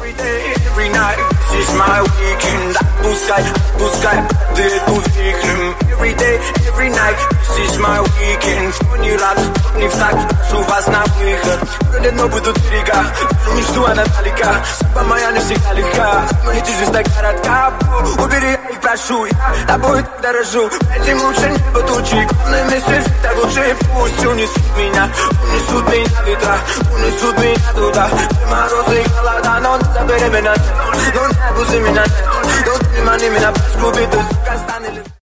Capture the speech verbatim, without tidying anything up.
Every day, every night, this is my weekend. Отпускай, отпускай, ты эту викрим. Every day, every night, this is my weekend. Кто не рад, кто не в такт, прошу вас на выход. Вроде но будут берега, вижу мечту, она далека. Судьба моя не всегда легка, но не жизнь так коротка. Убери, я их прошу, я тобой так дорожу. Этим лучше небо тучи, главное месте так лучше. Пусть унесут меня, унесут меня ветра, унесут меня туда. Морозы и холода, но не забери меня, но не отпусти меня. Don't be my name in a